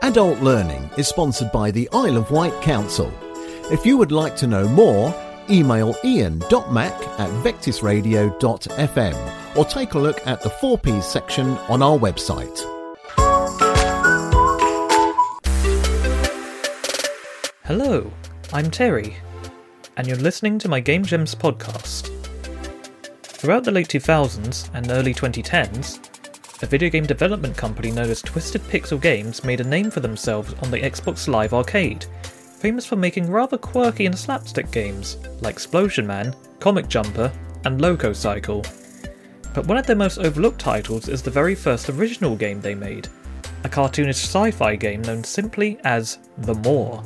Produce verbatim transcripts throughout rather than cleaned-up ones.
Adult Learning is sponsored by the Isle of Wight Council. If you would like to know more, email ian dot mac at vectisradio dot f m or take a look at the four Ps section on our website. Hello, I'm Terry, and you're listening to my Game Gems podcast. Throughout the late two thousands and early twenty tens, a video game development company known as Twisted Pixel Games made a name for themselves on the Xbox Live Arcade, famous for making rather quirky and slapstick games like Explosion Man, Comic Jumper, and Loco Cycle. But one of their most overlooked titles is the very first original game they made, a cartoonish sci-fi game known simply as The Maw.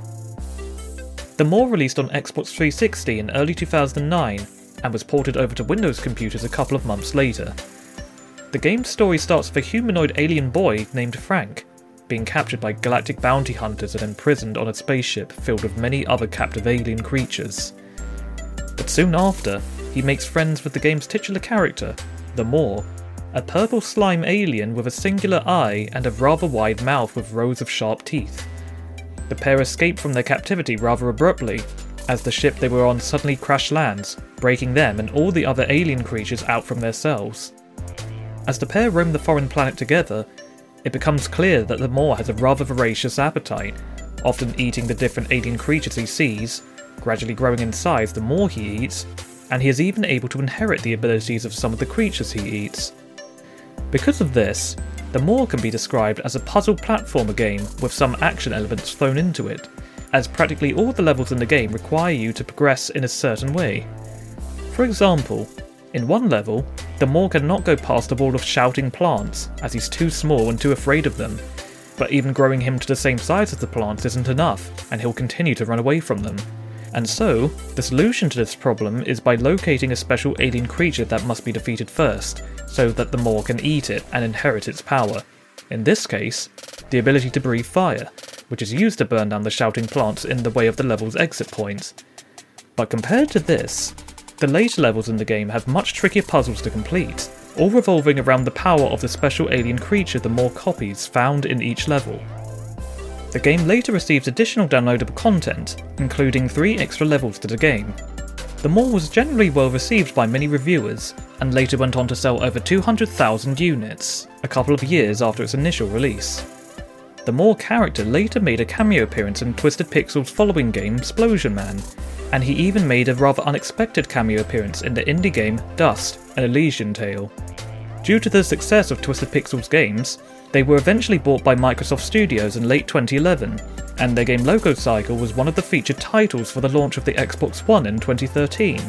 The Maw released on Xbox three sixty in early two thousand nine and was ported over to Windows computers a couple of months later. The game's story starts with a humanoid alien boy named Frank, being captured by galactic bounty hunters and imprisoned on a spaceship filled with many other captive alien creatures. But soon after, he makes friends with the game's titular character, the Maw, a purple slime alien with a singular eye and a rather wide mouth with rows of sharp teeth. The pair escape from their captivity rather abruptly, as the ship they were on suddenly crash lands, breaking them and all the other alien creatures out from their cells. As the pair roam the foreign planet together, it becomes clear that the Maw has a rather voracious appetite, often eating the different alien creatures he sees, gradually growing in size the more he eats, and he is even able to inherit the abilities of some of the creatures he eats. Because of this, the Maw can be described as a puzzle platformer game with some action elements thrown into it, as practically all the levels in the game require you to progress in a certain way. For example, in one level, the Maw cannot go past a wall of shouting plants, as he's too small and too afraid of them, but even growing him to the same size as the plants isn't enough, and he'll continue to run away from them. And so, the solution to this problem is by locating a special alien creature that must be defeated first, so that the Maw can eat it and inherit its power. In this case, the ability to breathe fire, which is used to burn down the shouting plants in the way of the level's exit points. But compared to this, the later levels in the game have much trickier puzzles to complete, all revolving around the power of the special alien creature the Maw copies found in each level. The game later received additional downloadable content, including three extra levels to the game. The Maw was generally well received by many reviewers, and later went on to sell over two hundred thousand units, a couple of years after its initial release. The Maw character later made a cameo appearance in Twisted Pixel's following game, Explosion Man, and he even made a rather unexpected cameo appearance in the indie game Dust: An Elysian Tale. Due to the success of Twisted Pixel's games, they were eventually bought by Microsoft Studios in late twenty eleven, and their game Loco Cycle was one of the featured titles for the launch of the Xbox One in twenty thirteen.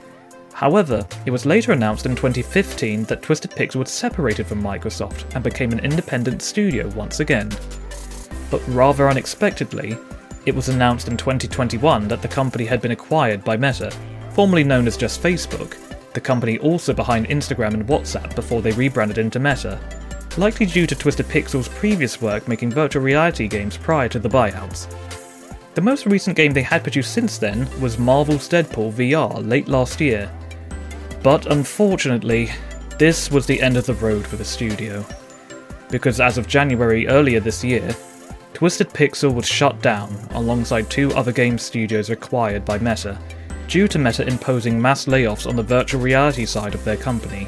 However, it was later announced in twenty fifteen that Twisted Pixel was separated from Microsoft and became an independent studio once again. But rather unexpectedly, it was announced in twenty twenty-one that the company had been acquired by Meta, formerly known as just Facebook, the company also behind Instagram and WhatsApp before they rebranded into Meta, likely due to Twisted Pixel's previous work making virtual reality games prior to the buyouts. The most recent game they had produced since then was Marvel's Deadpool V R late last year. But unfortunately, this was the end of the road for the studio. Because as of January earlier this year, Twisted Pixel was shut down alongside two other game studios acquired by Meta, due to Meta imposing mass layoffs on the virtual reality side of their company.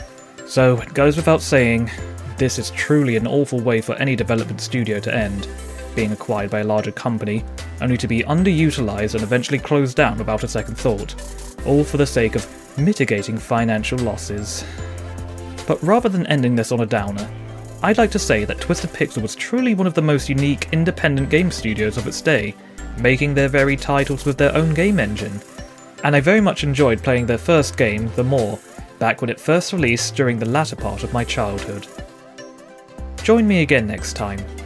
So it goes without saying, this is truly an awful way for any development studio to end, being acquired by a larger company, only to be underutilized and eventually closed down without a second thought, all for the sake of mitigating financial losses. But rather than ending this on a downer, I'd like to say that Twisted Pixel was truly one of the most unique independent game studios of its day, making their very titles with their own game engine. And I very much enjoyed playing their first game, The Maw, back when it first released during the latter part of my childhood. Join me again next time,